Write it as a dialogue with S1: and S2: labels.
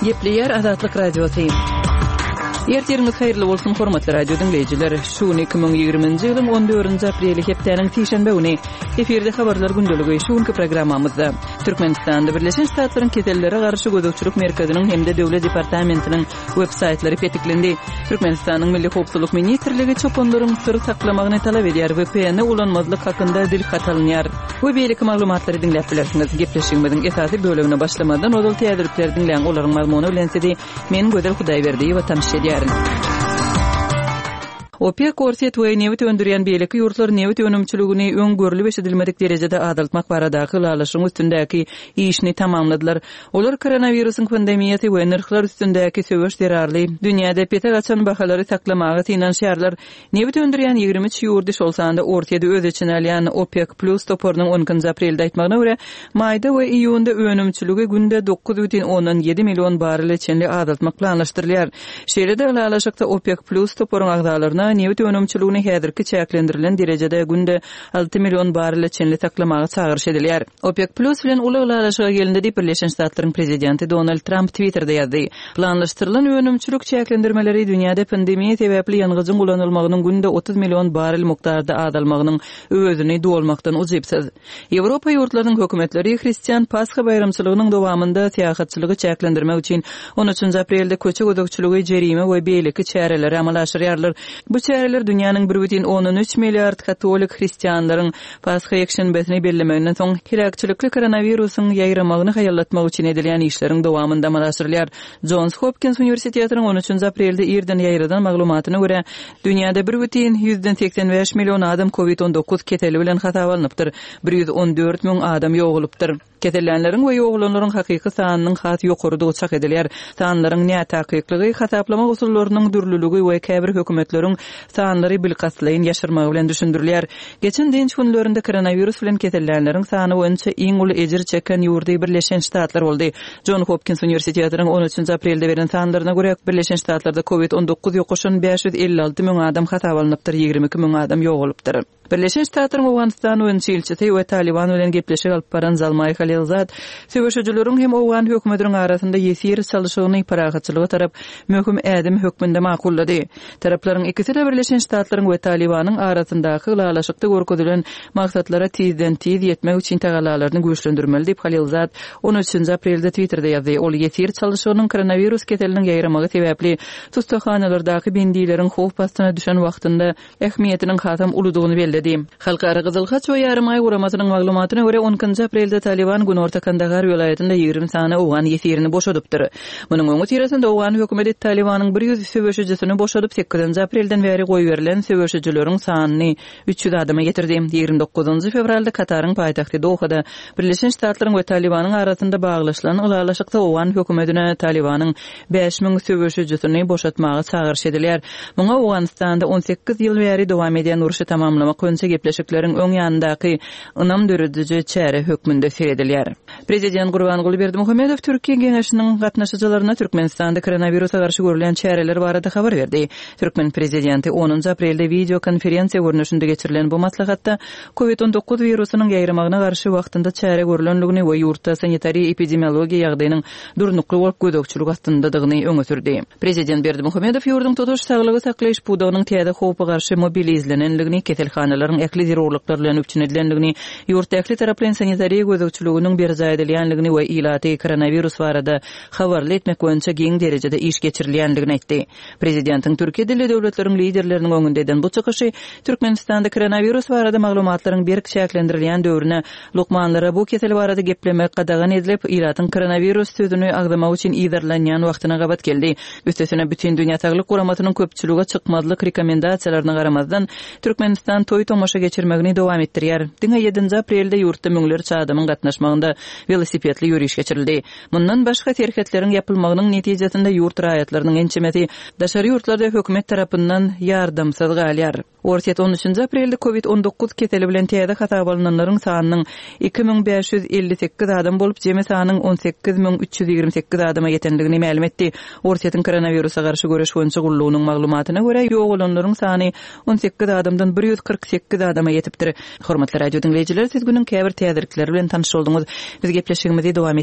S1: Gepleyer Azatlyk Radiosu. Ertirimiz hayırlı olsun hormatly radio dinleyijiler. Şu 2020-nji ýylyň 14-nji apreli hepdeniň tişenbe güni eferde habarlar gündöligi şuňky programmamyzda Türkmenistanda Birleşen Ştatlaryň keselleri garşy gözükçülük merkeziniň hemde döwlet departamentiniň websaytlary petiklendi. Türkmenistanyň Milli Howpsuzlyk ministrligi çopanlaryň syr saklamagyny talap edýär we PN ulanmazlyk hakynda dil hatalanyar. Bu beýleki maglumatlary dinläp bilersiňiz. Gepleşigimiziň esasy bölümine başlamadan odal täziripler dinleýän olaryň mazmuny bilen sedi men Gödel Hudaýberdi we tamşy OPEC korset we newit öndürýän beýleki ýurtlar newit önümçiligini öňgörli beşedilmedik derejede adaltmak baradaky ýalaşyň üstündäki işini tamamladylar. Olar koronawirusyň pandemiýasy we narhlar üstündäki söwüş derarly dünýäde pete gaçan bahalary saklamagy finansiýarlar. Newit öndürýän 23 ýurdiş bolsanda ortada öz içine alýan OPEC Plus toporynyň 10 aprelde aýtmagyna görä, maýda we iýunda önümçiligi günde 9,7 million barrel içinde adaltmak planlaşdyrylýar. Şeýlede ýalaşykda OPEC Plus toporyň agdalaryna newit önümçiligini häzirki çäklendirilen derejede günde 6 million barrel içinde saklamagy çağırış edilýär. OPEC Plus bilen uly ýalaşyga gelindi diýip Birleşen Ştatlaryň prezidenti Donald Trump Twitter'da ýazdy. Planlaşdyrylan önümçilik çäklendirmeleri dünýäde pandemiýa sebäpli ýangyjyň ulanylmagynyň günde 30 million barrel mukdarda adalmagynyň özüni dolmakdan uzipsiz. Ýewropa ýurtlarynyň hökümetleri Hristiýan Pasxa bayramçylygynyň dowamında syýasatçylygy çäklendirmek üçin 13 aprelde köçe gözükçüligi jerime we beýleki çäreleri amal aşyrýarlar. Bu çäreler dünýäniň 1,13 milliard katolik hristiýanlaryň Pasxa ýekşenbesini bellemeginden soň kirakçylykly koronawirusyň ýaýramagyny haýallatmak üçin edilýän işleriň dowamında amal aşyrylýar. Johns Hopkins Universitetining 13 aprelde ýerden ýaýradan maglumatyna görä, dünýäde 1,85 million adam COVID-19 keteli bilen hatap alınıpdyr. 114 000 adam ýogulypdyr. Ketelänleriň we ýogulanlaryň hakyky sanynyň hat ýokurdygy çak edilýär. Sanlaryň näme takyplygy, hataplamak usullarynyň dürlüligi we käbir hökümetleriň sanlary bilgaslaryň ýaşyrmagy bilen düşündirilýär. Geçen dinç günlerinde koronavirus bilen ketelänleriň sany boýunça iň uly ejir çeken ýurdy Birleşen Ştatlar boldy. Johns Hopkins Universitetining 13 aprelde beren sanlaryna görä Birleşen Ştatlarda COVID-19 ýokuşan 556 000 adam hatap alınıpdyr, 22 000 adam ýogulypdyr. Birleşen Ştatlaryň Awganistan öňçilçisi we Taliban bilen gepleşik alyp baran Zalmay Halilzad söwüşçüleriň hem Awgan hökümetiniň arasynda ýesir çalyşygyny paragatçylygy tarap möhüm ädim hökmünde makullady. Taraplaryň ikisi de Birleşen Ştatlaryň we Talibanyň arasyndaky ýalaşykda görkezdilen maksatlara tizden tiz ýetmek üçin tagallalaryny güýçlendirmeli diýip Halilzad 13 aprelde Twitter'da ýazdy. Ol ýesir çalyşygynyň koronavirus keteliniň ýaýramagy sebäpli tutukhanalarydaky bendiýleriň howp bastyna düşen wagtynda ähmiýetiniň hatam uludygyny bellädi. Halkara Gyzyl Haç we ýarym ay uramatynyň maglumatyna görä 10 aprelde Taliban Günorta Kandahar welaýatynda 20 sany Awgan ýesirini boşadypdyr. Munyň öňü tirasynda Awgan hökümeti Talibanyň 100 söwüşçüsini boşadyp 8 aprelden beri goý berilen söwüşçüleriň sanyny 300 adama getirdi. 29 fevralda Kataryň paýtagty Dohada Birleşen Ştatlaryň we Talibanyň arasynda baglaşylan ulalaşykda Awgan hökümetine Talibanyň 5000 söwüşçüsini boşatmagy çağırış edilýär. Muňa Awganistanda 18 ýyl beri dowam edýän uruşy tamamlamak önce gepleşikleriň öň ýanyndaky ynam döredici çäre hökmünde seredilýär. Prezident Gurbanguly Berdimuhammedow Türkiýe geňeşiniň gatnaşyjylaryna Türkmenistanda koronawirusa garşy görülen çäreler barada habar berdi. Türkmen prezidenti 10 aprelde video konferensiýa görnüşinde geçirilen bu maslahatda COVID-19 virusynyň ýaýramagyna garşy wagtynda çäre görülenligini we ýurtda sanitariýa epidemiologiýa ýagdaýynyň durnukly bolup gödökçülük astandadygyny öňe sürdi. Prezident Berdimuhammedow ýurdun tutuş saglygy saklaýyş budagynyň täze howpa garşy mobilizlenenligini, ketelhanalaryň äkli zerurlyklar bilen öpçünedilenligini, ýurt äkli taraplan sanitariýa gödökçülüginiň berza edilýänligini we ilaty koronavirus barada habarly etmek boýunça geň derejede iş geçirilýänligini aýtdy. Prezidentiň Türkiýe dilli döwletleriň liderleriniň öňünde eden bu çykyşy Türkmenistanda koronavirus barada maglumatlaryň berk çäklendirilýän döwrüne lukmanlara bu kesel barada geplemek gadagan edilip, ilatyň koronavirus sözüni agdamak üçin ýerlenýän wagtyna gabat geldi. Üstesine bütün dünýä saglyk guramatynyň köpçüligi çykmazlyk rekomendasiýalaryna garamazdan Türkmenistan toy tomaşa geçirmegini dowam etdirýär. Diňe 7 aprelde ýurtda müňlerçe adamyň gatnaşmagynda velosipedli ýürüýüş geçirildi. Mundan başga terketleriň ýapylmagynyň netijesinde ýurt raýatlarynyň ençemeti daşary ýurtlarda hökümet tarapyndan ýardamsyz galýar. Ortiýet 13 aprelde COVID-19 keteli bilen täze hatap alynanlaryň sanynyň 2558 adam bolup jeme sanynyň 18328 adama ýetenligini ma'lum etdi. Ortiýetin koronawirusa garşy göreş boýunça gullugynyň maglumatyna görä ýogulanlaryň sany 18 adamdan 148 adama ýetipdir. Hormatly radio dinleyijiler, siz günüň käbir täzirlikleri bilen tanyş boldunuz. Biz gepleşigimizi dowam